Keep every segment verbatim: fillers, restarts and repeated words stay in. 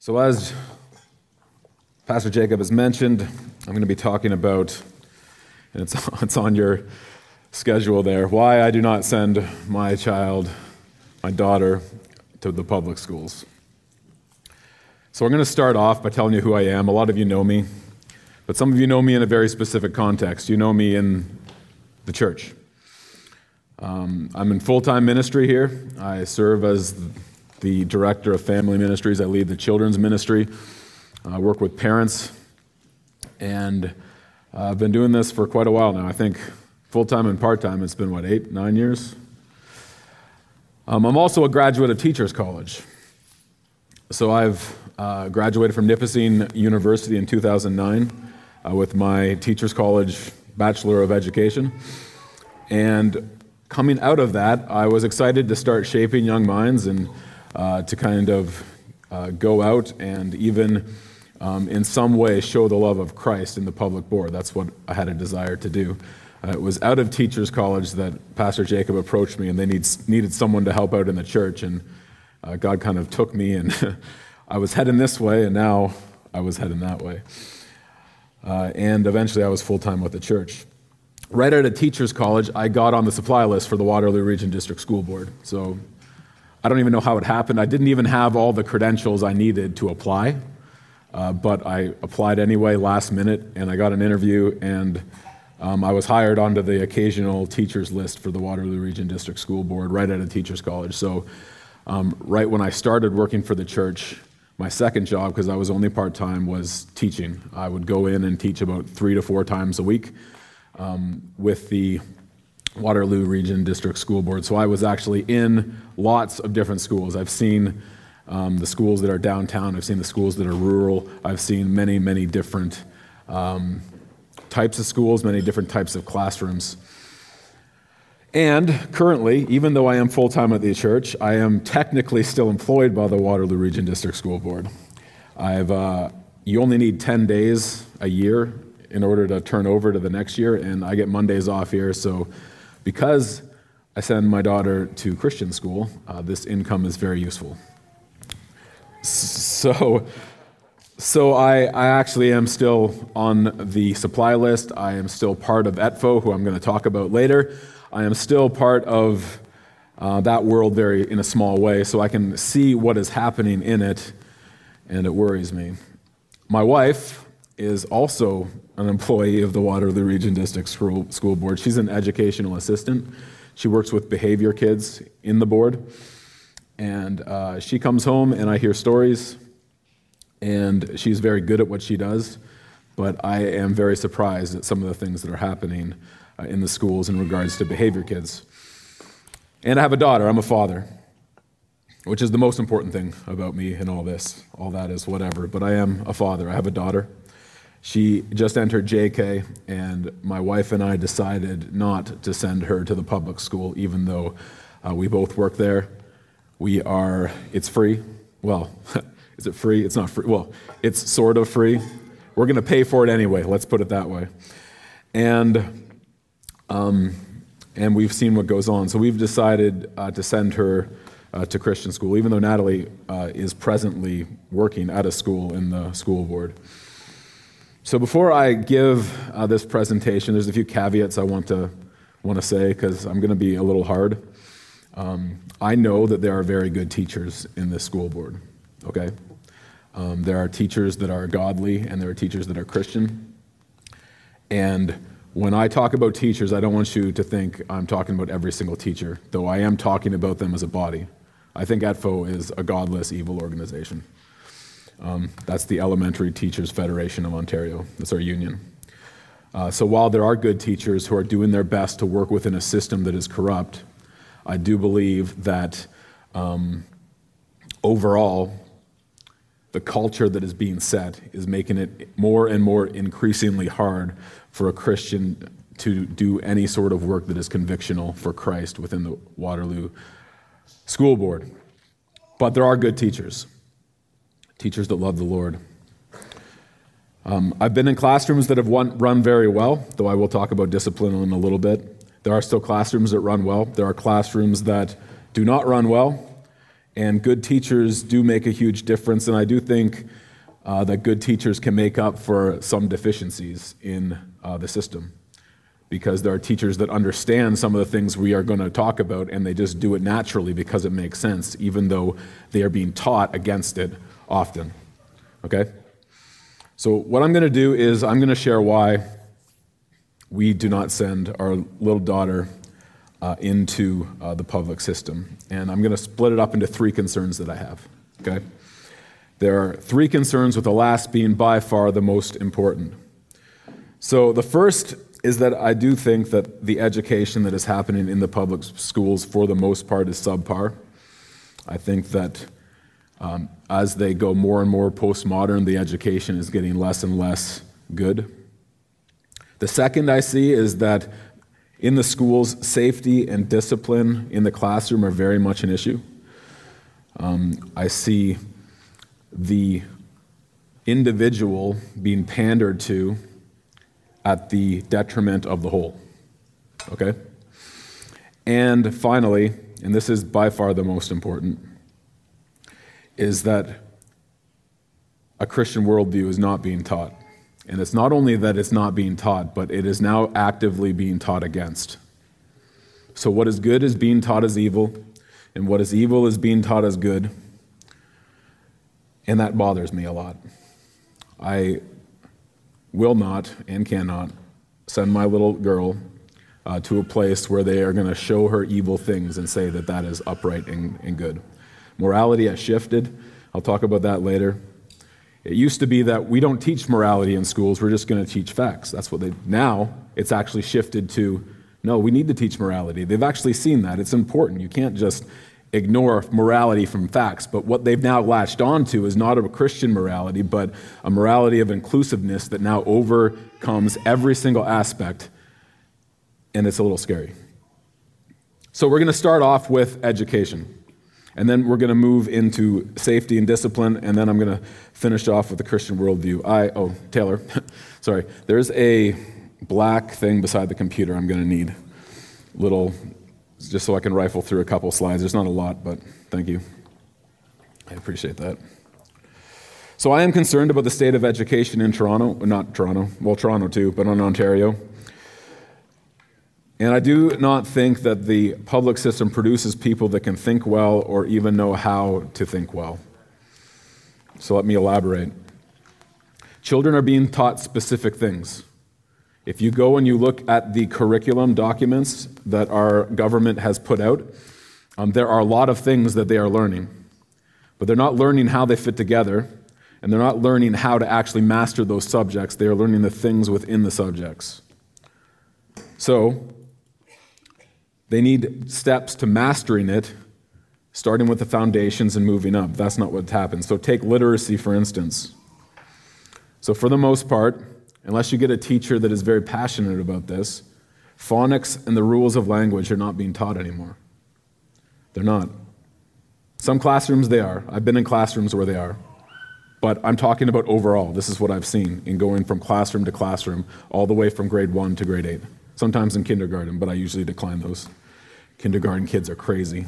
So as Pastor Jacob has mentioned, I'm going to be talking about, and it's, it's on your schedule there, why I do not send my child, my daughter, to the public schools. So I'm going to start off by telling you who I am. A lot of you know me, but some of you know me in a very specific context. You know me in the church. Um, I'm in full-time ministry here. I serve as the director of family ministries. I lead the children's ministry. I work with parents, and uh, I've been doing this for quite a while now. I think full-time and part-time, it's been, what, eight, nine years? Um, I'm also a graduate of Teachers College. So I've uh, graduated from Nipissing University in two thousand nine uh, with my Teachers College Bachelor of Education. And coming out of that, I was excited to start shaping young minds and uh, to kind of uh, go out and even um, in some way show the love of Christ in the public board. That's what I had a desire to do. Uh, it was out of Teachers College that Pastor Jacob approached me, and they need, needed someone to help out in the church, and uh, God kind of took me, and I was heading this way, and now I was heading that way. Uh, and eventually I was full-time with the church. Right out of Teachers College, I got on the supply list for the Waterloo Region District School Board. So I don't even know how it happened. I didn't even have all the credentials I needed to apply, uh, but I applied anyway last minute, and I got an interview, and um, I was hired onto the occasional teachers list for the Waterloo Region District School Board right out of Teachers College. So um, right when I started working for the church, my second job, because I was only part-time, was teaching. I would go in and teach about three to four times a week um, with the Waterloo Region District School Board. So I was actually in lots of different schools. I've seen um, the schools that are downtown. I've seen the schools that are rural. I've seen many, many different um, types of schools, many different types of classrooms. And currently, even though I am full-time at the church, I am technically still employed by the Waterloo Region District School Board. I've uh, you only need ten days a year in order to turn over to the next year, and I get Mondays off here, so because I send my daughter to Christian school, uh, this income is very useful. So, so I, I actually am still on the supply list. I am still part of E T F O, who I'm going to talk about later. I am still part of uh, that world very in a small way, so I can see what is happening in it, and it worries me. My wife is also an employee of the Waterloo Region District School, School Board. She's an educational assistant. She works with behavior kids in the board. And uh, she comes home and I hear stories, and she's very good at what she does, but I am very surprised at some of the things that are happening uh, in the schools in regards to behavior kids. And I have a daughter. I'm a father, which is the most important thing about me in all this. All that is whatever, but I am a father. I have a daughter. She just entered J K, and my wife and I decided not to send her to the public school, even though uh, we both work there. We are, it's free. Well, is it free? It's not free. Well, it's sort of free. We're going to pay for it anyway, let's put it that way. And um, and we've seen what goes on. So we've decided uh, to send her uh, to Christian school, even though Natalie uh, is presently working at a school in the school board. So before I give uh, this presentation, there's a few caveats I want to want to say, because I'm going to be a little hard. Um, I know that there are very good teachers in this school board, okay? Um, there are teachers that are godly, and there are teachers that are Christian. And when I talk about teachers, I don't want you to think I'm talking about every single teacher, though I am talking about them as a body. I think E T F O is a godless, evil organization. Um, that's the Elementary Teachers Federation of Ontario. That's our union. Uh, so while there are good teachers who are doing their best to work within a system that is corrupt, I do believe that um, overall, the culture that is being set is making it more and more increasingly hard for a Christian to do any sort of work that is convictional for Christ within the Waterloo School Board. But there are good teachers. Teachers that love the Lord. Um, I've been in classrooms that have run, run very well, though I will talk about discipline in a little bit. There are still classrooms that run well. There are classrooms that do not run well, And good teachers do make a huge difference, and I do think uh, that good teachers can make up for some deficiencies in uh, the system, because there are teachers that understand some of the things we are going to talk about, and they just do it naturally because it makes sense, even though they are being taught against it often. Okay? So what I'm going to do is I'm going to share why we do not send our little daughter uh, into uh, the public system. And I'm going to split it up into three concerns that I have. Okay? There are three concerns, with the last being by far the most important. So the first is that I do think that the education that is happening in the public schools for the most part is subpar. I think that um, as they go more and more postmodern, the education is getting less and less good. The second I see is that in the schools, safety and discipline in the classroom are very much an issue. Um, I see the individual being pandered to at the detriment of the whole. Okay? And finally, and this is by far the most important, is that a Christian worldview is not being taught. And it's not only that it's not being taught, but it is now actively being taught against. So what is good is being taught as evil, and what is evil is being taught as good. And that bothers me a lot. I will not and cannot send my little girl uh, to a place where they are going to show her evil things and say that that is upright and, and good. Morality has shifted. I'll talk about that later. It used to be that we don't teach morality in schools, we're just going to teach facts. That's what they, now it's actually shifted to, no, we need to teach morality. They've actually seen that. It's important. You can't just ignore morality from facts, but what they've now latched onto is not a Christian morality, but a morality of inclusiveness that now overcomes every single aspect, and it's a little scary. So we're going to start off with education. And then we're going to move into safety and discipline, and then I'm going to finish off with the Christian worldview. I, oh, Taylor, sorry. There's a black thing beside the computer I'm going to need. Little, just so I can rifle through a couple slides. There's not a lot, but thank you. I appreciate that. So I am concerned about the state of education in Toronto, not Toronto, well, Toronto too, but in Ontario. And I do not think that the public system produces people that can think well or even know how to think well. So let me elaborate. Children are being taught specific things. If you go and you look at the curriculum documents that our government has put out, um, there are a lot of things that they are learning. But they're not learning how they fit together, and they're not learning how to actually master those subjects. They are learning the things within the subjects. So they need steps to mastering it, starting with the foundations and moving up. That's not what happens. So take literacy, for instance. So for the most part, unless you get a teacher that is very passionate about this, phonics and the rules of language are not being taught anymore. They're not. Some classrooms they are. I've been in classrooms where they are. But I'm talking about overall. This is what I've seen in going from classroom to classroom, all the way from grade one to grade eight. Sometimes in kindergarten, but I usually decline those. Kindergarten kids are crazy.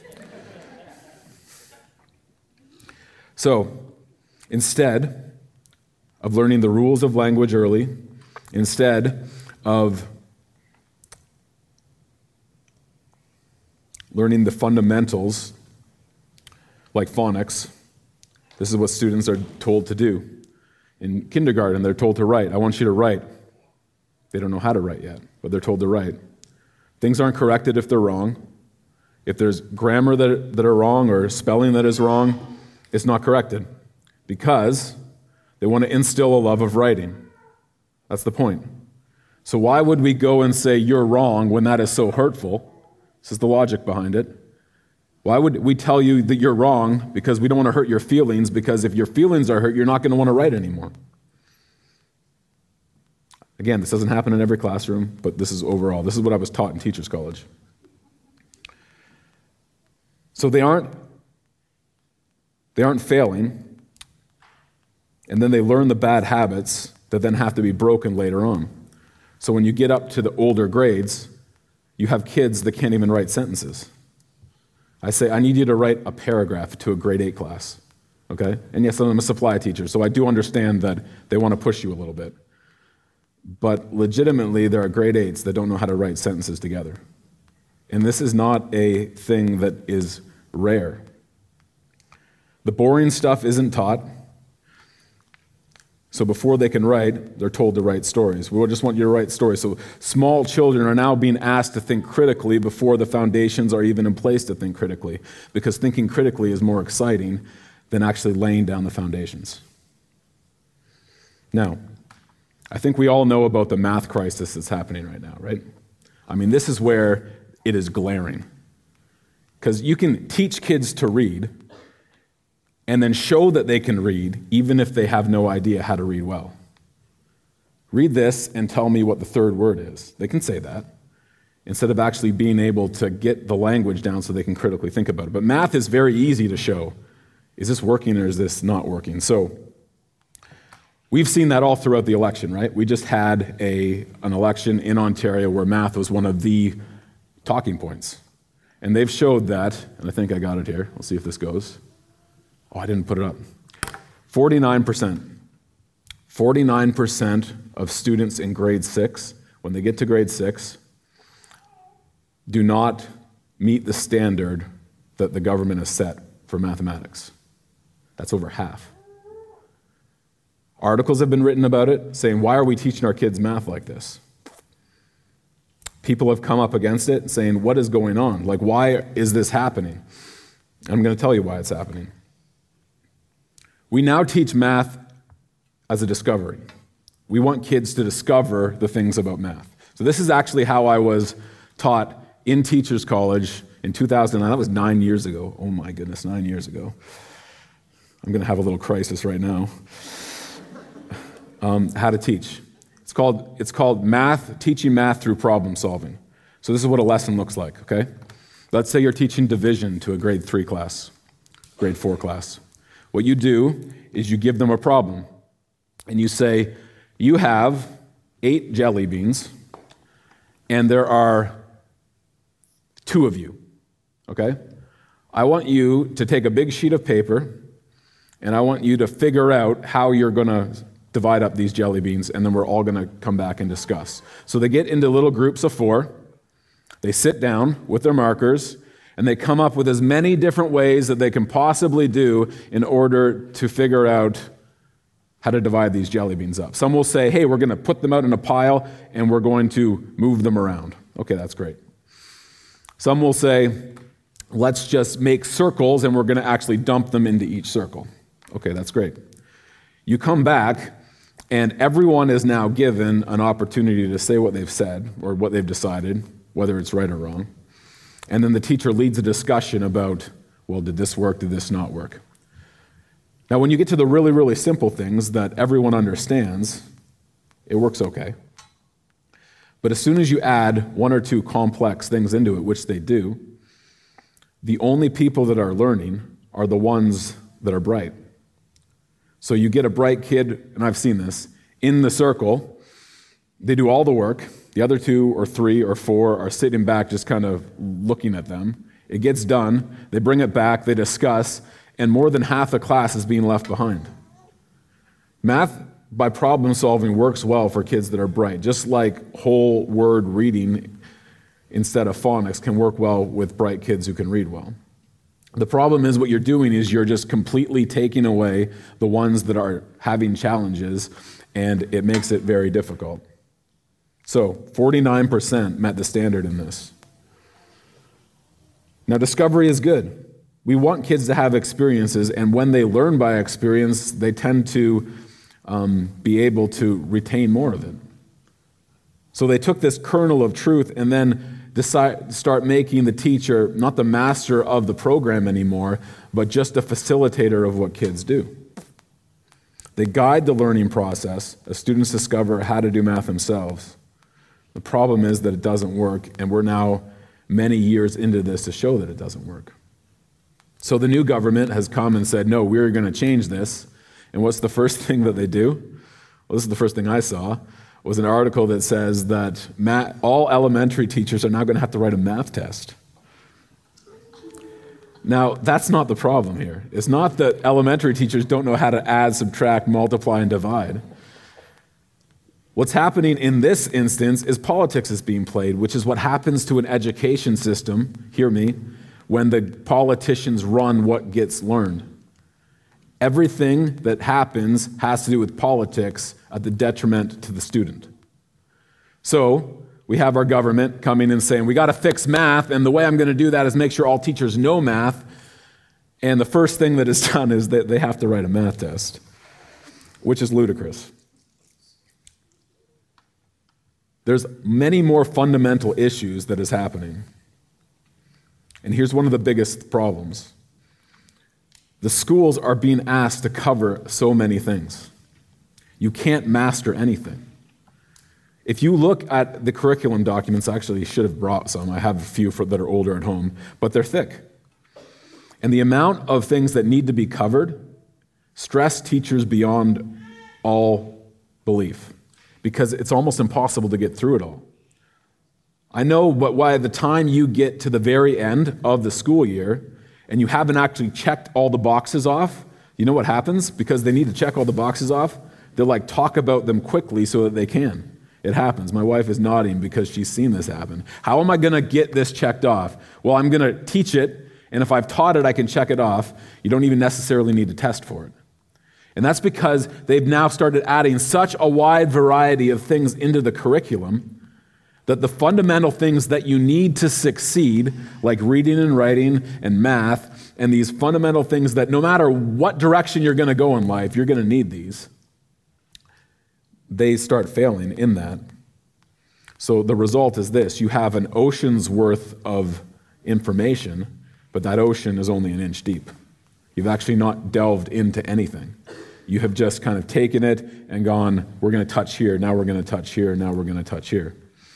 So, instead of learning the rules of language early, instead of learning the fundamentals, like phonics, this is what students are told to do. In kindergarten, they're told to write. I want you to write. They don't know how to write yet, but they're told to write. Things aren't corrected if they're wrong. If there's grammar that, that are wrong or spelling that is wrong, it's not corrected because they want to instill a love of writing. That's the point. So why would we go and say you're wrong when that is so hurtful? This is the logic behind it. Why would we tell you that you're wrong? Because we don't want to hurt your feelings, because if your feelings are hurt, you're not going to want to write anymore. Again, this doesn't happen in every classroom, but this is overall. This is what I was taught in Teachers College. So they aren't, they aren't failing, and then they learn the bad habits that then have to be broken later on. So when you get up to the older grades, you have kids that can't even write sentences. I say, I need you to write a paragraph to a grade eight class, okay? And yes, I'm a supply teacher, so I do understand that they want to push you a little bit. But legitimately, there are grade eights that don't know how to write sentences together. And this is not a thing that is rare. The boring stuff isn't taught. So before they can write, they're told to write stories. We just want you to write stories. So small children are now being asked to think critically before the foundations are even in place to think critically, because thinking critically is more exciting than actually laying down the foundations. Now, I think we all know about the math crisis that's happening right now, right? I mean, this is where it is glaring. Because you can teach kids to read and then show that they can read, even if they have no idea how to read well. Read this and tell me what the third word is. They can say that, instead of actually being able to get the language down so they can critically think about it. But math is very easy to show. Is this working or is this not working? So we've seen that all throughout the election, right? We just had a, an election in Ontario where math was one of the talking points. And they've showed that, and I think I got it here. We'll see if this goes. Oh, I didn't put it up. forty-nine percent. forty-nine percent of students in grade six, when they get to grade six, do not meet the standard that the government has set for mathematics. That's over half. Articles have been written about it saying, why are we teaching our kids math like this? People have come up against it saying, what is going on? Like, why is this happening? I'm going to tell you why it's happening. We now teach math as a discovery. We want kids to discover the things about math. So this is actually how I was taught in Teachers College in two thousand nine. That was nine years ago. Oh my goodness, nine years ago. I'm going to have a little crisis right now. Um, how to teach. It's called, it's called math, teaching math through problem solving. So this is what a lesson looks like, okay? Let's say you're teaching division to a grade three class, grade four class. What you do is you give them a problem, and you say, you have eight jelly beans, and there are two of you, okay? I want you to take a big sheet of paper, and I want you to figure out how you're going to divide up these jelly beans, and then we're all going to come back and discuss. So they get into little groups of four. They sit down with their markers, and they come up with as many different ways that they can possibly do in order to figure out how to divide these jelly beans up. Some will say, hey, we're going to put them out in a pile, and we're going to move them around. Okay, that's great. Some will say, let's just make circles, and we're going to actually dump them into each circle. Okay, that's great. You come back, and everyone is now given an opportunity to say what they've said or what they've decided, whether it's right or wrong. And then the teacher leads a discussion about, well, did this work, did this not work? Now, when you get to the really, really simple things that everyone understands, it works okay. But as soon as you add one or two complex things into it, which they do, the only people that are learning are the ones that are bright. So you get a bright kid, and I've seen this, in the circle. They do all the work. The other two or three or four are sitting back just kind of looking at them. It gets done. They bring it back. They discuss. And more than half the class is being left behind. Math by problem solving works well for kids that are bright, just like whole word reading instead of phonics can work well with bright kids who can read well. The problem is what you're doing is you're just completely taking away the ones that are having challenges, and it makes it very difficult. So forty-nine percent met the standard in this. Now, discovery is good. We want kids to have experiences, and when they learn by experience, they tend to um, be able to retain more of it. So they took this kernel of truth and then decide, start making the teacher not the master of the program anymore, but just a facilitator of what kids do. They guide the learning process as students discover how to do math themselves. The problem is that it doesn't work, and we're now many years into this to show that it doesn't work. So the new government has come and said, no, we're going to change this. And what's the first thing that they do? Well, this is the first thing I saw, was an article that says that math, all elementary teachers are now going to have to write a math test. Now, that's not the problem here. It's not that elementary teachers don't know how to add, subtract, multiply, and divide. What's happening in this instance is politics is being played, which is what happens to an education system, hear me, when the politicians run what gets learned. Everything that happens has to do with politics at the detriment to the student. So, we have our government coming and saying, we got to fix math, and the way I'm going to do that is make sure all teachers know math. And the first thing that is done is that they have to write a math test, which is ludicrous. There's many more fundamental issues that is happening. And here's one of the biggest problems. The schools are being asked to cover so many things. You can't master anything. If you look at the curriculum documents, I actually should have brought some. I have a few for, that are older at home, but they're thick. And the amount of things that need to be covered stress teachers beyond all belief, because it's almost impossible to get through it all. I know, but by the time you get to the very end of the school year and you haven't actually checked all the boxes off, you know what happens? Because they need to check all the boxes off, they'll like talk about them quickly so that they can. It happens. My wife is nodding because she's seen this happen. How am I going to get this checked off? Well, I'm going to teach it, and if I've taught it, I can check it off. You don't even necessarily need to test for it. And that's because they've now started adding such a wide variety of things into the curriculum that the fundamental things that you need to succeed, like reading and writing and math, and these fundamental things that no matter what direction you're going to go in life, you're going to need these, they start failing in that. So the result is this. You have an ocean's worth of information, but that ocean is only an inch deep. You've actually not delved into anything. You have just kind of taken it and gone, we're going to touch here, now we're going to touch here, now we're going to touch here.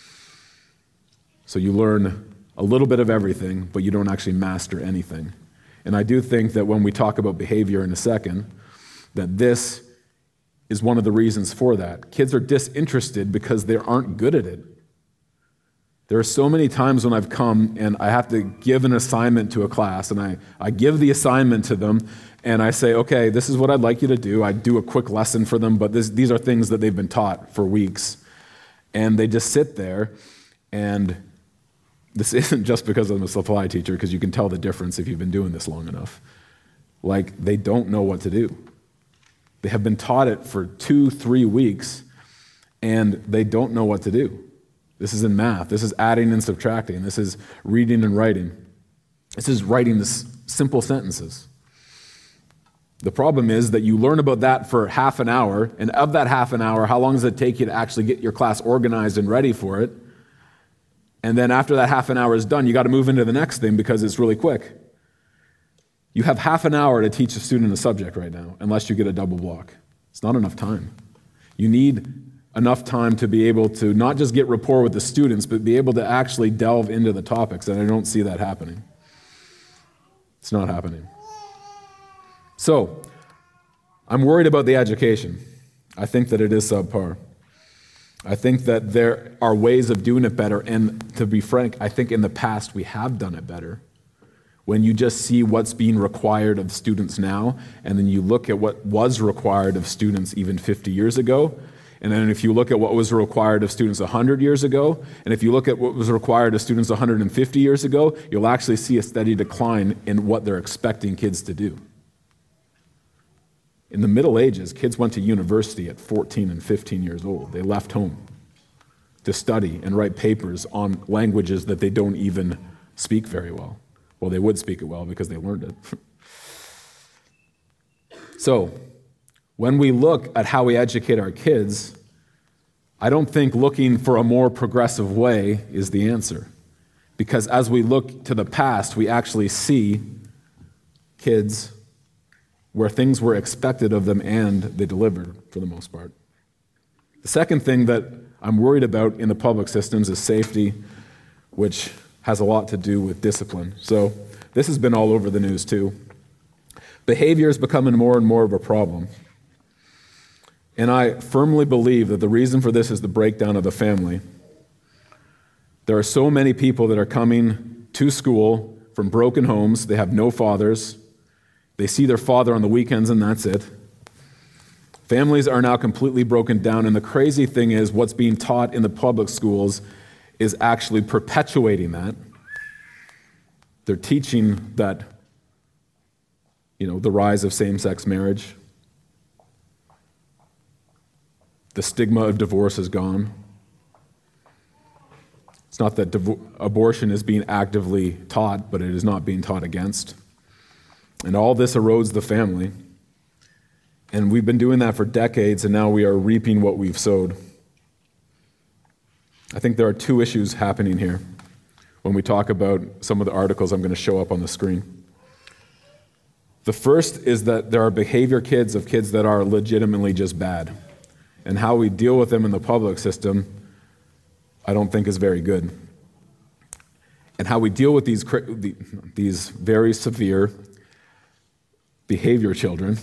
So you learn a little bit of everything, but you don't actually master anything. And I do think that when we talk about behavior in a second, that this is one of the reasons for that. Kids are disinterested because they aren't good at it. There are so many times when I've come and I have to give an assignment to a class, and I, I give the assignment to them, and I say, okay, this is what I'd like you to do. I do a quick lesson for them, but this, these are things that they've been taught for weeks. And they just sit there, and this isn't just because I'm a supply teacher, because you can tell the difference if you've been doing this long enough. Like, they don't know what to do. They have been taught it for two, three weeks, and they don't know what to do. This is in math. This is adding and subtracting. This is reading and writing. This is writing this simple sentences. The problem is that you learn about that for half an hour, and of that half an hour, how long does it take you to actually get your class organized and ready for it? And then after that half an hour is done, you got to move into the next thing because it's really quick. You have half an hour to teach a student a subject right now, unless you get a double block. It's not enough time. You need enough time to be able to not just get rapport with the students, but be able to actually delve into the topics, and I don't see that happening. It's not happening. So, I'm worried about the education. I think that it is subpar. I think that there are ways of doing it better, and to be frank, I think in the past we have done it better. When you just see what's being required of students now, and then you look at what was required of students even fifty years ago, and then if you look at what was required of students one hundred years ago, and if you look at what was required of students one hundred fifty years ago, you'll actually see a steady decline in what they're expecting kids to do. In the Middle Ages, kids went to university at fourteen and fifteen years old. They left home to study and write papers on languages that they don't even speak very well. Well, they would speak it well because they learned it. So, when we look at how we educate our kids, I don't think looking for a more progressive way is the answer. Because as we look to the past, we actually see kids where things were expected of them and they delivered for the most part. The second thing that I'm worried about in the public systems is safety, which has a lot to do with discipline. So this has been all over the news too. Behavior is becoming more and more of a problem. And I firmly believe that the reason for this is the breakdown of the family. There are so many people that are coming to school from broken homes. They have no fathers. They see their father on the weekends, and that's it. Families are now completely broken down, and the crazy thing is what's being taught in the public schools is actually perpetuating that. They're teaching that, you know, the rise of same-sex marriage. The stigma of divorce is gone. It's not that div- abortion is being actively taught, but it is not being taught against. And all this erodes the family. And we've been doing that for decades, and now we are reaping what we've sowed. I think there are two issues happening here when we talk about some of the articles I'm going to show up on the screen. The first is that there are behavior kids of kids that are legitimately just bad. And how we deal with them in the public system, I don't think is very good. And how we deal with these, these very severe behavior children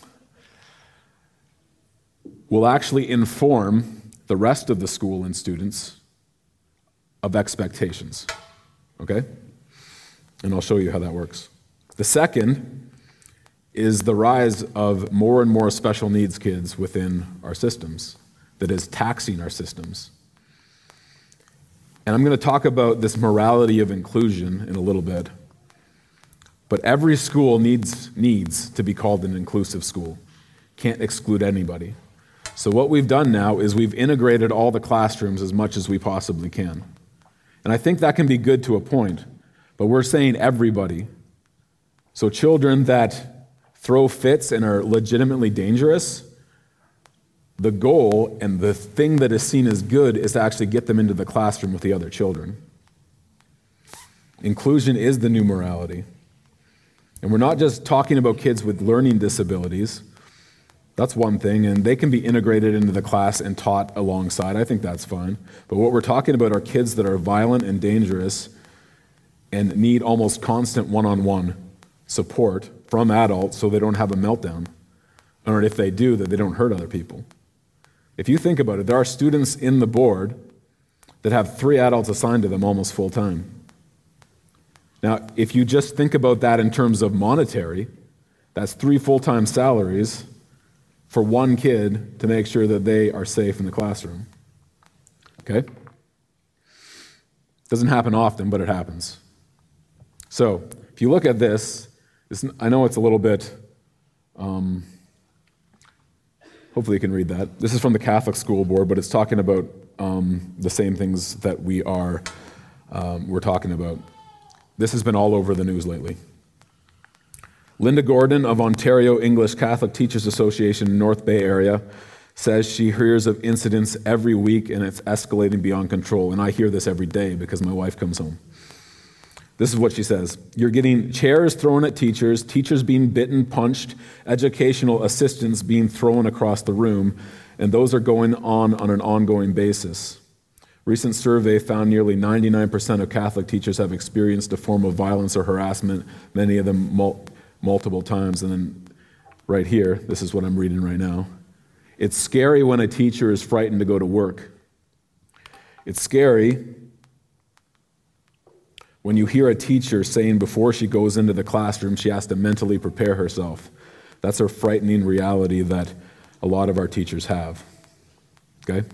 will actually inform the rest of the school and students of expectations. Okay? And I'll show you how that works. The second is the rise of more and more special needs kids within our systems that is taxing our systems. And I'm going to talk about this morality of inclusion in a little bit. But every school needs, needs to be called an inclusive school. Can't exclude anybody. So what we've done now is we've integrated all the classrooms as much as we possibly can. And I think that can be good to a point, but we're saying everybody. So children that throw fits and are legitimately dangerous, the goal and the thing that is seen as good is to actually get them into the classroom with the other children. Inclusion is the new morality. And we're not just talking about kids with learning disabilities. That's one thing, and they can be integrated into the class and taught alongside. I think that's fine. But what we're talking about are kids that are violent and dangerous and need almost constant one-on-one support from adults so they don't have a meltdown. Or if they do, that they don't hurt other people. If you think about it, there are students in the board that have three adults assigned to them almost full time. Now, if you just think about that in terms of monetary, that's three full-time salaries for one kid to make sure that they are safe in the classroom. Okay? Doesn't happen often, but it happens. So, if you look at this, this I know it's a little bit, um, hopefully you can read that. This is from the Catholic School Board, but it's talking about um, the same things that we are, um, we're talking about. This has been all over the news lately. Linda Gordon of Ontario English Catholic Teachers Association in North Bay area says she hears of incidents every week and it's escalating beyond control. And I hear this every day because my wife comes home. This is what she says. You're getting chairs thrown at teachers, teachers being bitten, punched, educational assistants being thrown across the room, and those are going on on an ongoing basis. Recent survey found nearly ninety-nine percent of Catholic teachers have experienced a form of violence or harassment, many of them mul- multiple times. And then right here, this is what I'm reading right now. It's scary when a teacher is frightened to go to work. It's scary when you hear a teacher saying before she goes into the classroom, she has to mentally prepare herself. That's a frightening reality that a lot of our teachers have. Okay?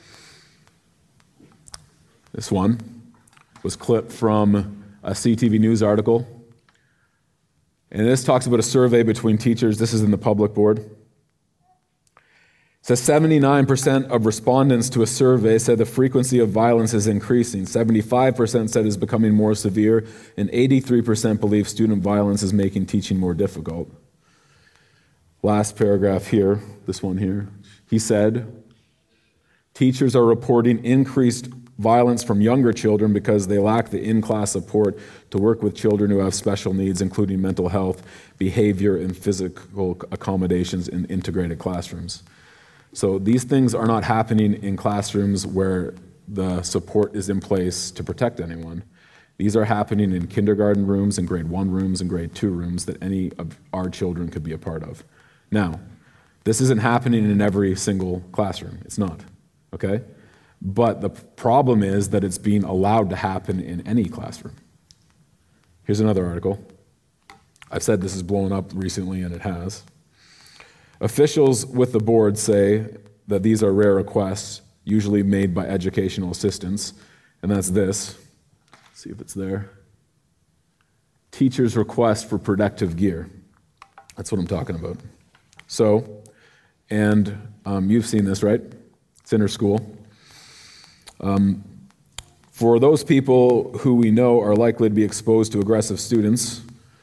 This one was clipped from a C T V News article. And this talks about a survey between teachers. This is in the public board. It says seventy-nine percent of respondents to a survey said the frequency of violence is increasing. seventy-five percent said it's becoming more severe, and eighty-three percent believe student violence is making teaching more difficult. Last paragraph here, this one here. He said, teachers are reporting increased violence from younger children because they lack the in-class support to work with children who have special needs, including mental health, behavior, and physical accommodations in integrated classrooms. So these things are not happening in classrooms where the support is in place to protect anyone. These are happening in kindergarten rooms and grade one rooms and grade two rooms that any of our children could be a part of. Now, this isn't happening in every single classroom. It's not, okay? But the problem is that it's being allowed to happen in any classroom. Here's another article. I've said this has blown up recently, and it has. Officials with the board say that these are rare requests, usually made by educational assistants, and that's this. Let's see if it's there. Teachers' request for protective gear. That's what I'm talking about. So, and um, you've seen this, right? It's in our school. Um, for those people who we know are likely to be exposed to aggressive students,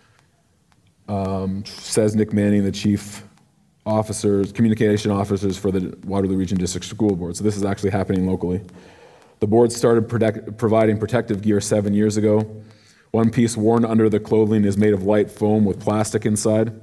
um, says Nick Manning, the chief officers, communication officers for the Waterloo Region District School Board. So this is actually happening locally. The board started protect, providing protective gear seven years ago. One piece worn under the clothing is made of light foam with plastic inside.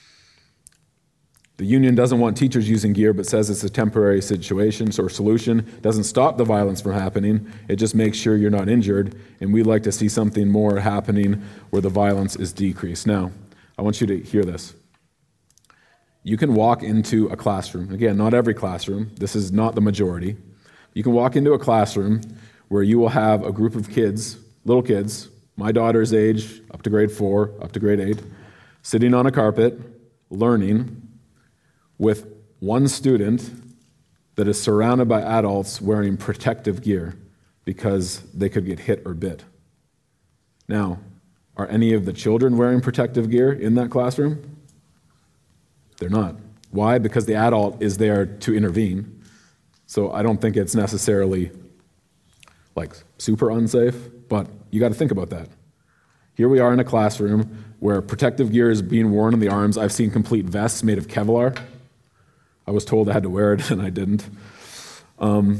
The union doesn't want teachers using gear, but says it's a temporary situation or solution. Doesn't stop the violence from happening. It just makes sure you're not injured. And we'd like to see something more happening where the violence is decreased. Now, I want you to hear this. You can walk into a classroom. Again, not every classroom. This is not the majority. You can walk into a classroom where you will have a group of kids, little kids, my daughter's age, up to grade four, up to grade eight, sitting on a carpet, learning, with one student that is surrounded by adults wearing protective gear because they could get hit or bit. Now, are any of the children wearing protective gear in that classroom? They're not. Why? Because the adult is there to intervene. So I don't think it's necessarily like super unsafe, but you got to think about that. Here we are in a classroom where protective gear is being worn on the arms. I've seen complete vests made of Kevlar. I was told I had to wear it, and I didn't. Um,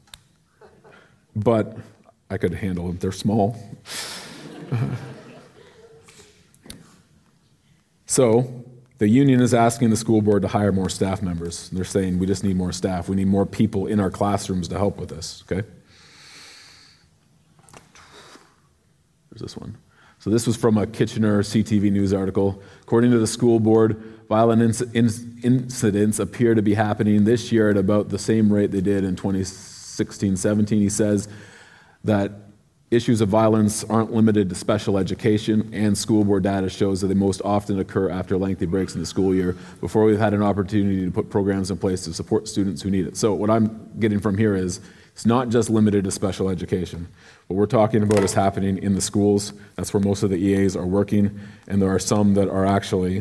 but I could handle them. They're small. So the union is asking the school board to hire more staff members. They're saying we just need more staff. We need more people in our classrooms to help with this, okay? There's this one. So this was from a Kitchener C T V News article. According to the school board, violent inc- in- incidents appear to be happening this year at about the same rate they did in twenty sixteen seventeen. He says that issues of violence aren't limited to special education, and school board data shows that they most often occur after lengthy breaks in the school year, before we've had an opportunity to put programs in place to support students who need it. So what I'm getting from here is it's not just limited to special education. What we're talking about is happening in the schools. That's where most of the E As are working, and there are some that are actually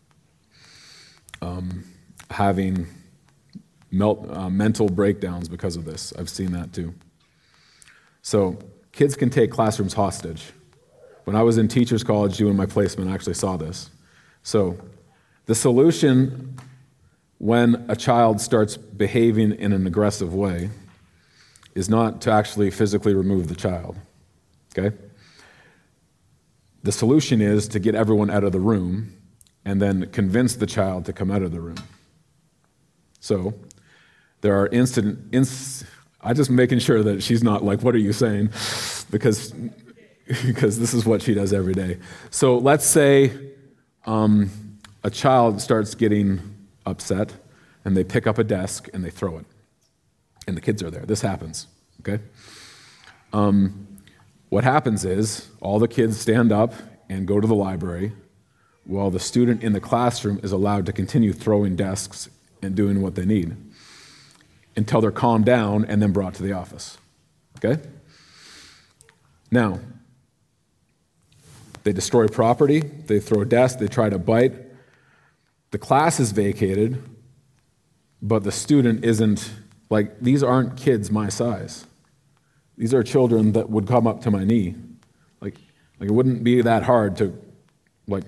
um, having melt, uh, mental breakdowns because of this. I've seen that too. So kids can take classrooms hostage. When I was in Teachers College doing my placement, I actually saw this. So the solution when a child starts behaving in an aggressive way is not to actually physically remove the child, okay? The solution is to get everyone out of the room and then convince the child to come out of the room. So there are incident, inc- I'm just making sure that she's not like, what are you saying? Because, because this is what she does every day. So let's say um, a child starts getting upset and they pick up a desk and they throw it. And the kids are there. This happens, okay? Um, what happens is all the kids stand up and go to the library while the student in the classroom is allowed to continue throwing desks and doing what they need until they're calmed down and then brought to the office, okay? Now, they destroy property, they throw desks, they try to bite. The class is vacated, but the student isn't. Like, these aren't kids my size. These are children that would come up to my knee. Like, like it wouldn't be that hard to, like,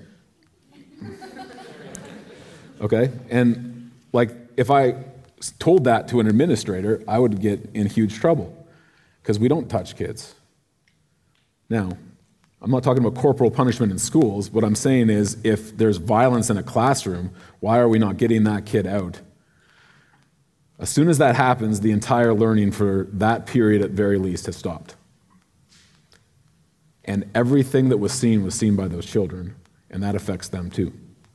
okay? And, like, if I told that to an administrator, I would get in huge trouble because we don't touch kids. Now, I'm not talking about corporal punishment in schools. What I'm saying is if there's violence in a classroom, why are we not getting that kid out? As soon as that happens, the entire learning for that period at very least has stopped. And everything that was seen was seen by those children, and that affects them too.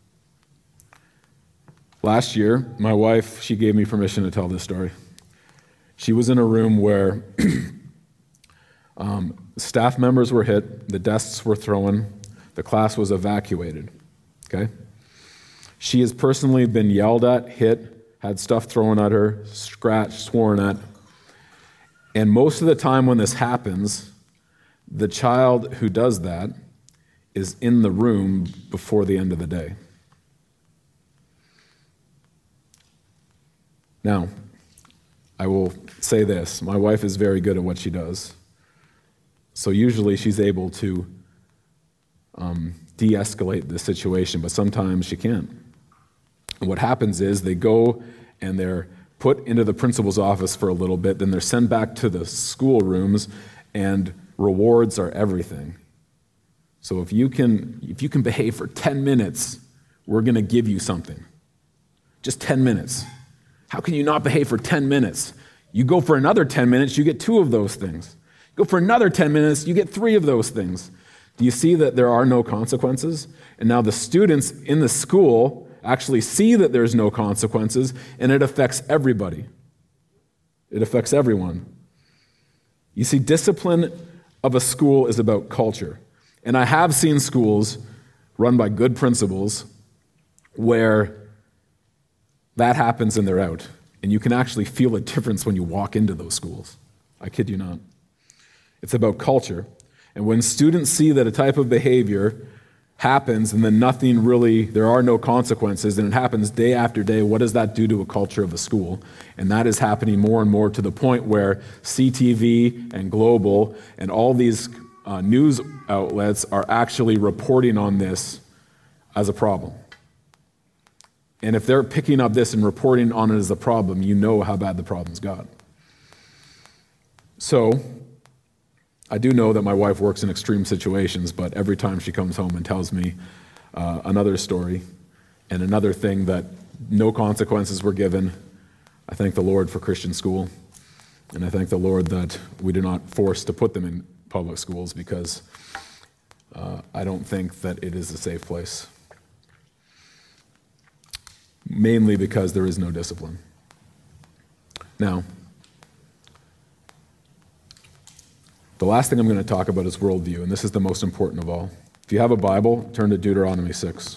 Last year, my wife, she gave me permission to tell this story. She was in a room where um, staff members were hit, the desks were thrown, The class was evacuated, okay? She has personally been yelled at, hit, had stuff thrown at her, scratched, sworn at. And most of the time when this happens, the child who does that is in the room before the end of the day. Now, I will say this. My wife is very good at what she does. So usually she's able to um, de-escalate the situation, but sometimes she can't. And what happens is they go and they're put into the principal's office for a little bit, then they're sent back to the school rooms, and rewards are everything. So if you can, if you can behave for ten minutes, we're going to give you something. Just ten minutes. How can you not behave for ten minutes? You go for another ten minutes, you get two of those things. Go for another ten minutes, you get three of those things. Do you see that there are no consequences? And now the students in the school actually see that there's no consequences, and it affects everybody. It affects everyone. You see, discipline of a school is about culture. And I have seen schools run by good principals where that happens and they're out. And you can actually feel a difference when you walk into those schools. I kid you not. It's about culture. And when students see that a type of behavior happens and then nothing really, there are no consequences, and it happens day after day, what does that do to a culture of a school? And that is happening more and more to the point where C T V and Global and all these uh, news outlets are actually reporting on this as a problem. And if they're picking up this and reporting on it as a problem, you know how bad the problem's got. So, I do know that my wife works in extreme situations, but every time she comes home and tells me uh, another story and another thing that no consequences were given, I thank the Lord for Christian school, and I thank the Lord that we do not force to put them in public schools, because uh, I don't think that it is a safe place. Mainly because there is no discipline. Now, the last thing I'm going to talk about is worldview, and this is the most important of all. If you have a Bible, turn to Deuteronomy six.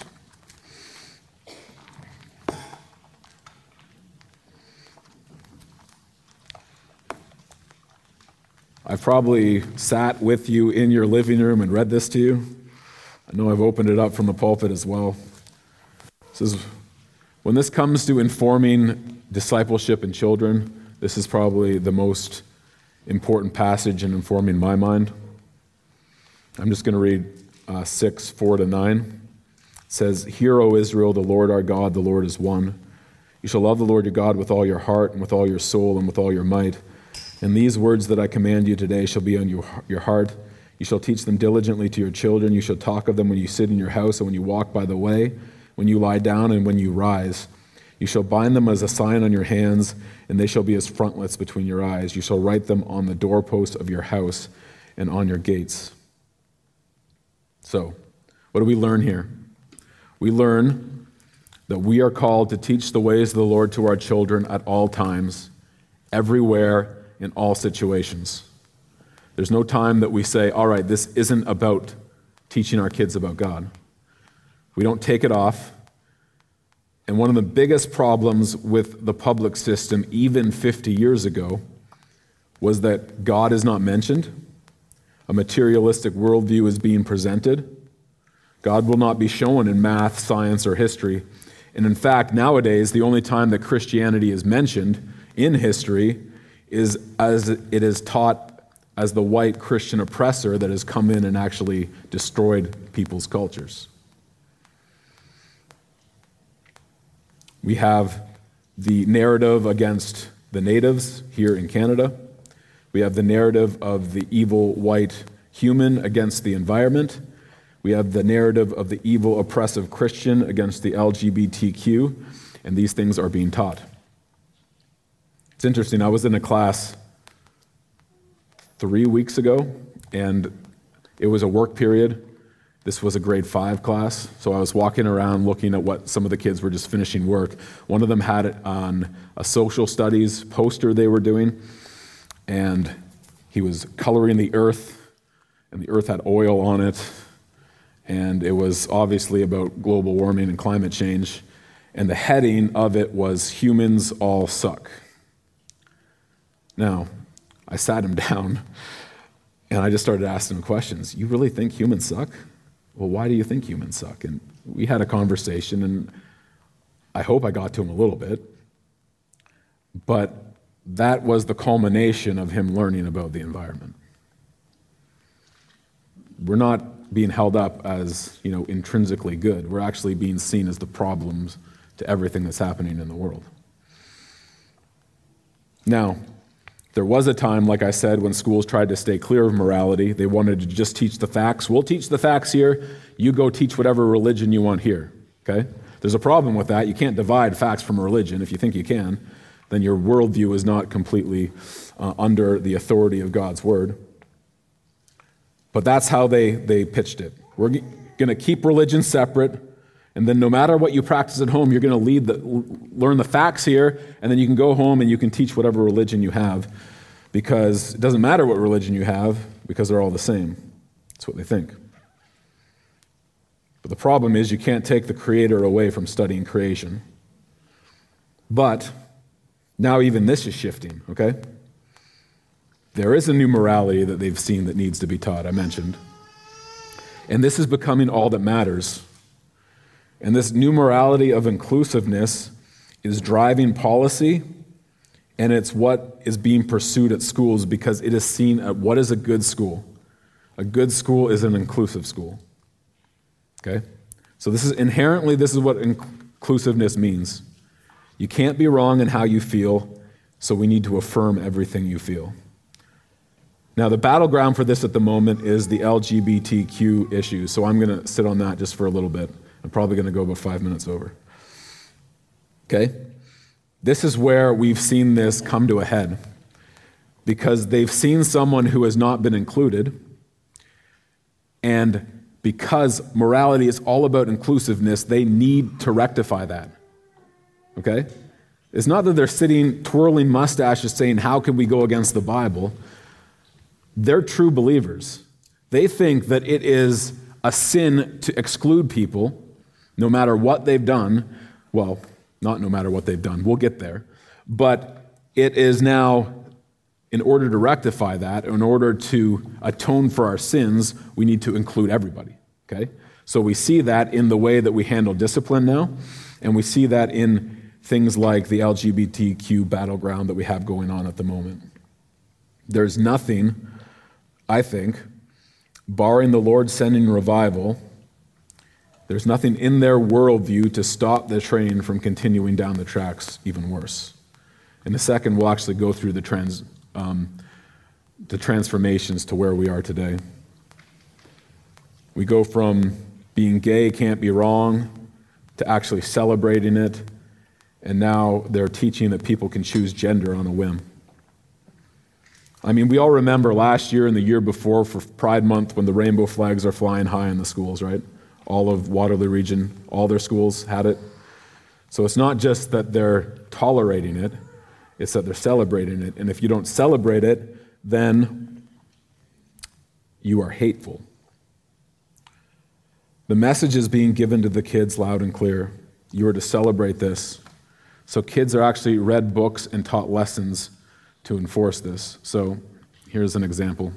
I've probably sat with you in your living room and read this to you. I know I've opened it up from the pulpit as well. This is, when this comes to informing discipleship in children, this is probably the most important passage in informing my mind. I'm just going to read uh, six, four to nine. It says, "Hear, O Israel, the Lord our God, the Lord is one. You shall love the Lord your God with all your heart and with all your soul and with all your might. And these words that I command you today shall be on your, your heart. You shall teach them diligently to your children. You shall talk of them when you sit in your house and when you walk by the way, when you lie down and when you rise. You shall bind them as a sign on your hands, and they shall be as frontlets between your eyes. You shall write them on the doorpost of your house and on your gates." So, what do we learn here? We learn that we are called to teach the ways of the Lord to our children at all times, everywhere, in all situations. There's no time that we say, all right, this isn't about teaching our kids about God. We don't take it off. And one of the biggest problems with the public system, even fifty years ago, was that God is not mentioned. A materialistic worldview is being presented. God will not be shown in math, science, or history. And in fact, nowadays, the only time that Christianity is mentioned in history is as it is taught as the white Christian oppressor that has come in and actually destroyed people's cultures. We have the narrative against the natives here in Canada. We have the narrative of the evil white human against the environment. We have the narrative of the evil oppressive Christian against the L G B T Q, and these things are being taught. It's interesting, I was in a class three weeks ago, and it was a work period. This was a grade five class, so I was walking around looking at what some of the kids were just finishing work. One of them had it on a social studies poster they were doing, and he was coloring the earth, and the earth had oil on it, and it was obviously about global warming and climate change, and the heading of it was Humans All Suck. Now, I sat him down, and I just started asking him questions. You really think humans suck? Well, why do you think humans suck? And we had a conversation, and I hope I got to him a little bit, but that was the culmination of him learning about the environment. We're not being held up as, you know, intrinsically good. We're actually being seen as the problems to everything that's happening in the world. Now, there was a time, like I said, when schools tried to stay clear of morality. They wanted to just teach the facts. We'll teach the facts here. You go teach whatever religion you want here, okay? There's a problem with that. You can't divide facts from religion. If you think you can, then your worldview is not completely uh, under the authority of God's word. But that's how they, they pitched it. We're g- going to keep religion separate, and then no matter what you practice at home, you're going to lead the, learn the facts here, and then you can go home and you can teach whatever religion you have, because it doesn't matter what religion you have, because they're all the same. That's what they think. But the problem is you can't take the Creator away from studying creation. But now even this is shifting, okay? There is a new morality that they've seen that needs to be taught, I mentioned. And this is becoming all that matters. And this new morality of inclusiveness is driving policy, and it's what is being pursued at schools because it is seen at what is a good school. A good school is an inclusive school. Okay? So this is inherently, this is what inclusiveness means. You can't be wrong in how you feel, so we need to affirm everything you feel. Now, the battleground for this at the moment is the L G B T Q issue, so I'm going to sit on that just for a little bit. I'm probably going to go about five minutes over. Okay? This is where we've seen this come to a head, because they've seen someone who has not been included, and because morality is all about inclusiveness, they need to rectify that. Okay? It's not that they're sitting twirling mustaches saying, how can we go against the Bible? They're true believers. They think that it is a sin to exclude people, no matter what they've done. Well, not no matter what they've done. We'll get there. But it is now, in order to rectify that, in order to atone for our sins, we need to include everybody. Okay? So we see that in the way that we handle discipline now, and we see that in things like the L G B T Q battleground that we have going on at the moment. There's nothing, I think, barring the Lord sending revival, there's nothing in their worldview to stop the train from continuing down the tracks even worse. In a second, we'll actually go through the trans, um, the transformations to where we are today. We go from being gay can't be wrong to actually celebrating it, and now they're teaching that people can choose gender on a whim. I mean, we all remember last year and the year before for Pride Month when the rainbow flags are flying high in the schools, right? All of Waterloo region, all their schools had it. So it's not just that they're tolerating it, it's that they're celebrating it. And if you don't celebrate it, then you are hateful. The message is being given to the kids loud and clear. You are to celebrate this. So kids are actually read books and taught lessons to enforce this. So here's an example.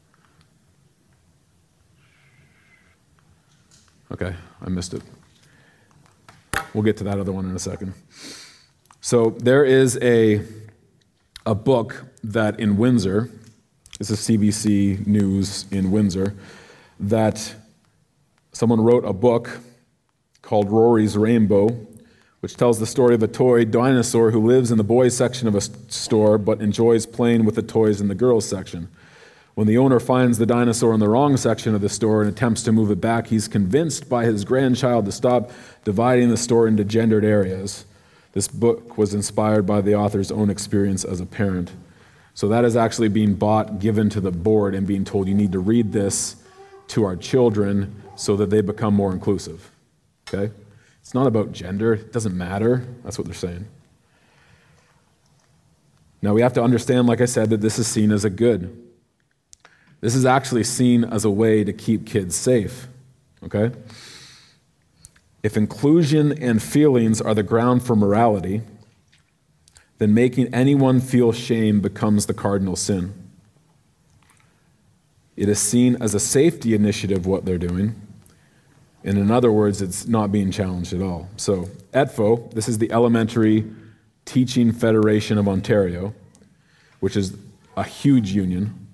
Okay, I missed it. We'll get to that other one in a second. So there is a, a book that in Windsor, this is C B C News in Windsor, that someone wrote a book called Rory's Rainbow, which tells the story of a toy dinosaur who lives in the boys section of a store but enjoys playing with the toys in the girls section. When the owner finds the dinosaur in the wrong section of the store and attempts to move it back, he's convinced by his grandchild to stop dividing the store into gendered areas. This book was inspired by the author's own experience as a parent. So that is actually being bought, given to the board, and being told you need to read this to our children so that they become more inclusive. Okay? It's not about gender. It doesn't matter. That's what they're saying. Now we have to understand, like I said, that this is seen as a good. This is actually seen as a way to keep kids safe. okay? If inclusion and feelings are the ground for morality, then making anyone feel shame becomes the cardinal sin. It is seen as a safety initiative, what they're doing. And in other words, it's not being challenged at all. So, E T F O, this is the Elementary Teaching Federation of Ontario, which is a huge union,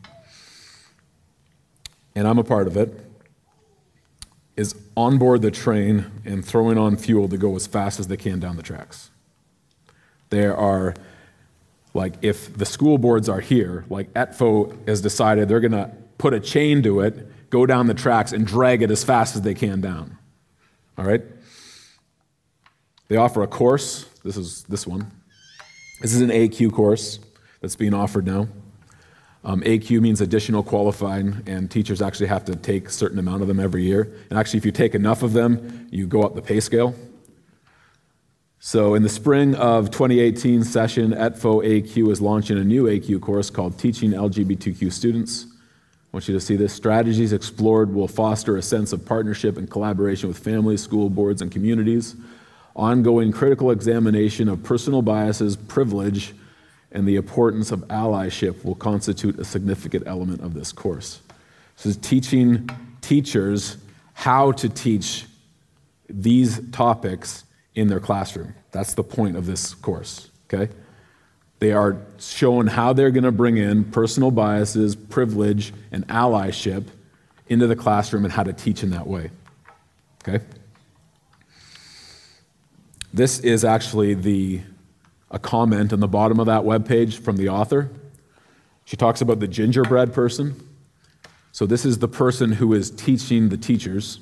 and I'm a part of it, is on board the train and throwing on fuel to go as fast as they can down the tracks. There are, like, if the school boards are here, like E T F O has decided they're going to put a chain to it, go down the tracks, and drag it as fast as they can down. All right? They offer a course. This is this one. This is an A Q course that's being offered now. Um, A Q means additional qualifying, and teachers actually have to take a certain amount of them every year. And actually, if you take enough of them, you go up the pay scale. So in the spring of twenty eighteen session, E T F O A Q is launching a new A Q course called Teaching L G B T Q Students. I want you to see this. Strategies explored will foster a sense of partnership and collaboration with families, school boards, and communities. Ongoing critical examination of personal biases, privilege, and the importance of allyship will constitute a significant element of this course. This is teaching teachers how to teach these topics in their classroom. That's the point of this course, okay? They are shown how they're going to bring in personal biases, privilege, and allyship into the classroom and how to teach in that way, okay? This is actually the a comment on the bottom of that webpage from the author. She talks about the gingerbread person. So this is the person who is teaching the teachers.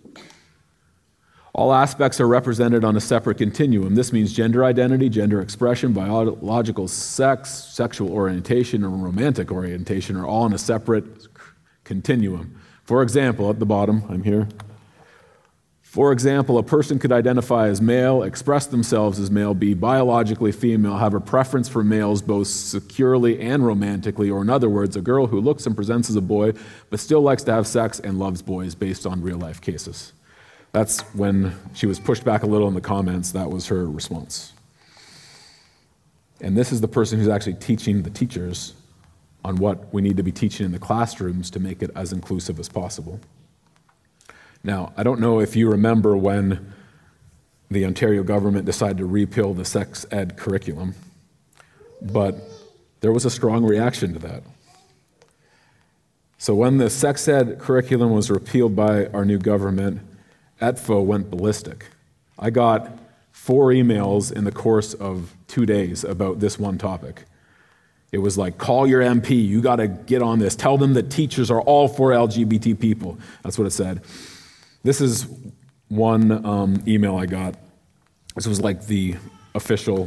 All aspects are represented on a separate continuum. This means gender identity, gender expression, biological sex, sexual orientation, and romantic orientation are all on a separate continuum. For example, at the bottom, I'm here. For example, a person could identify as male, express themselves as male, be biologically female, have a preference for males both securely and romantically, or in other words, a girl who looks and presents as a boy, but still likes to have sex and loves boys based on real-life cases. That's when she was pushed back a little in the comments. That was her response. And this is the person who's actually teaching the teachers on what we need to be teaching in the classrooms to make it as inclusive as possible. Now, I don't know if you remember when the Ontario government decided to repeal the sex ed curriculum, but there was a strong reaction to that. So when the sex ed curriculum was repealed by our new government, E T F O went ballistic. I got four emails in the course of two days about this one topic. It was like, call your M P, you got to get on this. Tell them that teachers are all for L G B T people. That's what it said. This is one um, email I got. This was like the official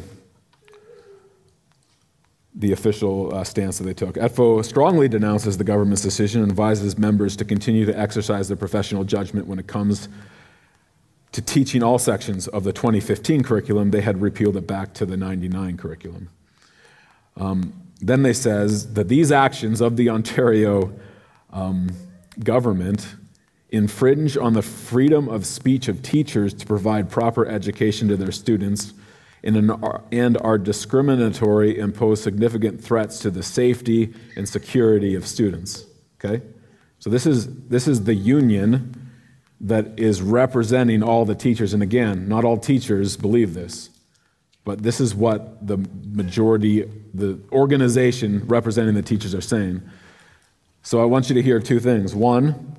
the official uh, stance that they took. E T F O strongly denounces the government's decision and advises members to continue to exercise their professional judgment when it comes to teaching all sections of the twenty fifteen curriculum. They had repealed it back to the ninety-nine curriculum. Um, then they says that these actions of the Ontario um, government infringe on the freedom of speech of teachers to provide proper education to their students and are discriminatory and pose significant threats to the safety and security of students. Okay? So this is this is the union that is representing all the teachers. And again, not all teachers believe this, but this is what the majority, the organization representing the teachers are saying. So I want you to hear two things. One,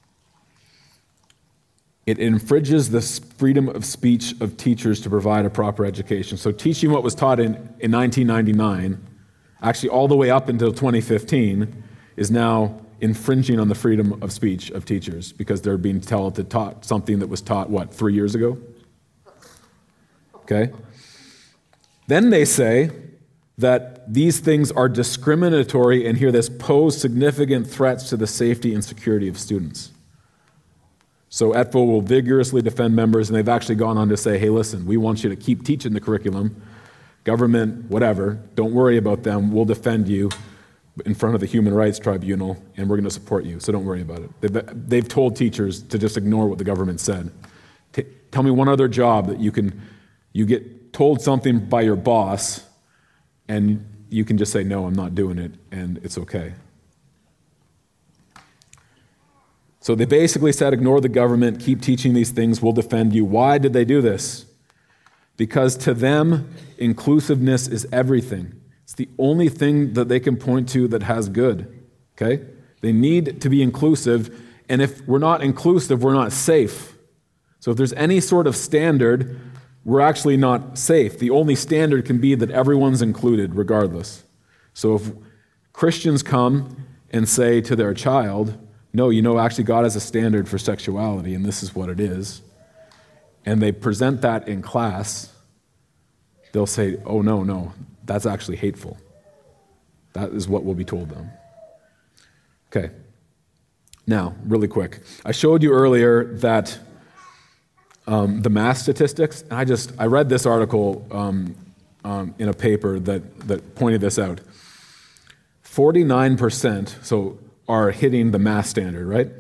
it infringes the freedom of speech of teachers to provide a proper education. So teaching what was taught in, in nineteen ninety-nine, actually all the way up until twenty fifteen, is now infringing on the freedom of speech of teachers because they're being told to taught something that was taught, what, three years ago? Okay? Then they say that these things are discriminatory and hear this pose significant threats to the safety and security of students. So E T F O will vigorously defend members, and they've actually gone on to say, hey, listen, we want you to keep teaching the curriculum. Government, whatever, don't worry about them. We'll defend you. in front of the Human Rights Tribunal, and we're going to support you, so don't worry about it. They've, they've told teachers to just ignore what the government said. T- tell me one other job that you can, you get told something by your boss, and you can just say, no, I'm not doing it, and it's okay. So they basically said, ignore the government, keep teaching these things, we'll defend you. Why did they do this? Because to them, inclusiveness is everything. It's the only thing that they can point to that has good, okay? They need to be inclusive, and if we're not inclusive, we're not safe. So if there's any sort of standard, we're actually not safe. The only standard can be that everyone's included regardless. So if Christians come and say to their child, no, you know, actually God has a standard for sexuality, and this is what it is, and they present that in class, they'll say, oh, no, no, that's actually hateful. That is what will be told them. Okay. Now, really quick. I showed you earlier that um, the mass statistics, and I just, I read this article um, um, in a paper that, that pointed this out. forty-nine percent, so are hitting the mass standard, right?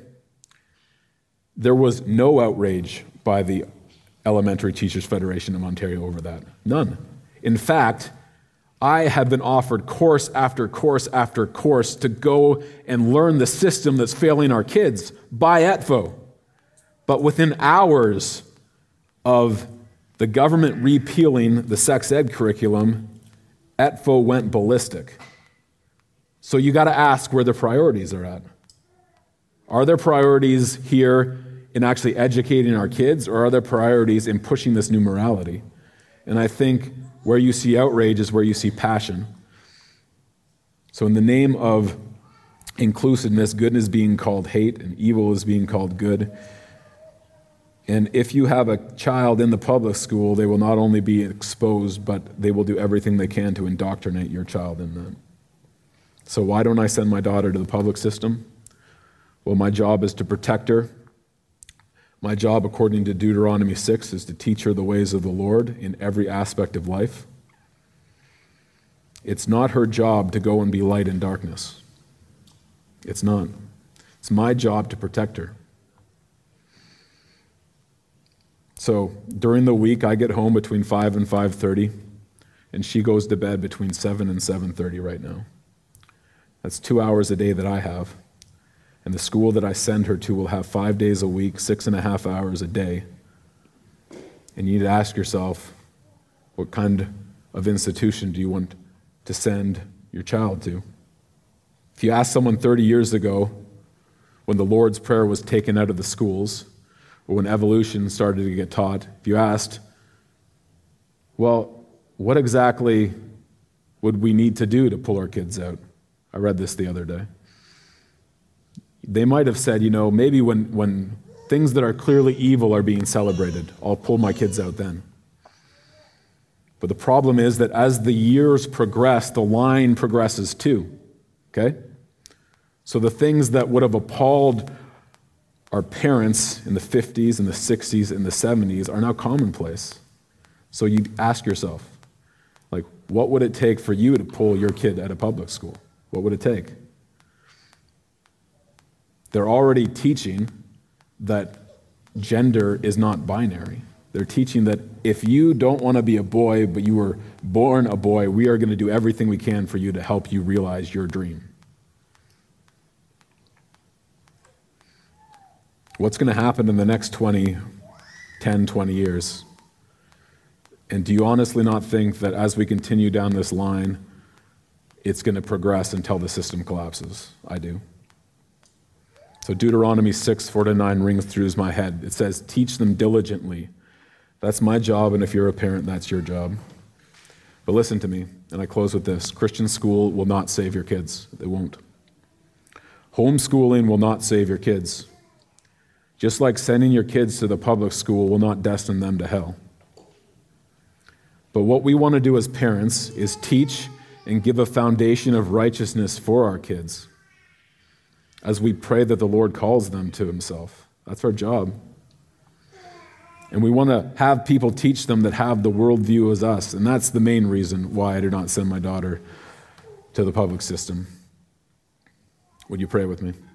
There was no outrage by the Elementary Teachers Federation of Ontario over that. None. In fact, I have been offered course after course after course to go and learn the system that's failing our kids by E T F O. But within hours of the government repealing the sex ed curriculum, E T F O went ballistic. So you got to ask where the priorities are at. Are there priorities here in actually educating our kids, or are there priorities in pushing this new morality? And I think where you see outrage is where you see passion. So in the name of inclusiveness, good is being called hate, and evil is being called good. And if you have a child in the public school, they will not only be exposed, but they will do everything they can to indoctrinate your child in that. So why don't I send my daughter to the public system? Well, my job is to protect her. My job, according to Deuteronomy six, is to teach her the ways of the Lord in every aspect of life. It's not her job to go and be light in darkness. It's not. It's my job to protect her. So during the week, I get home between five and five thirty, and she goes to bed between seven and seven thirty right now. That's two hours a day that I have. And the school that I send her to will have five days a week, six and a half hours a day. And you need to ask yourself, what kind of institution do you want to send your child to? If you ask someone thirty years ago, when the Lord's Prayer was taken out of the schools, or when evolution started to get taught, if you asked, well, what exactly would we need to do to pull our kids out? I read this the other day. They might have said, you know, maybe when, when things that are clearly evil are being celebrated, I'll pull my kids out then. But the problem is that as the years progress, the line progresses too, okay? So the things that would have appalled our parents in the fifties and the sixties and the seventies are now commonplace. So you ask yourself, like, what would it take for you to pull your kid out of public school? What would it take? They're already teaching that gender is not binary. They're teaching that if you don't want to be a boy, but you were born a boy, we are going to do everything we can for you to help you realize your dream. What's going to happen in the next twenty, ten, twenty years? And do you honestly not think that as we continue down this line, it's going to progress until the system collapses? I do. So Deuteronomy six, four to nine rings through my head. It says, teach them diligently. That's my job, and if you're a parent, that's your job. But listen to me, and I close with this. Christian school will not save your kids. It won't. Homeschooling will not save your kids. Just like sending your kids to the public school will not destine them to hell. But what we want to do as parents is teach and give a foundation of righteousness for our kids as we pray that the Lord calls them to himself. That's our job. And we want to have people teach them that have the worldview as us. And that's the main reason why I do not send my daughter to the public system. Would you pray with me?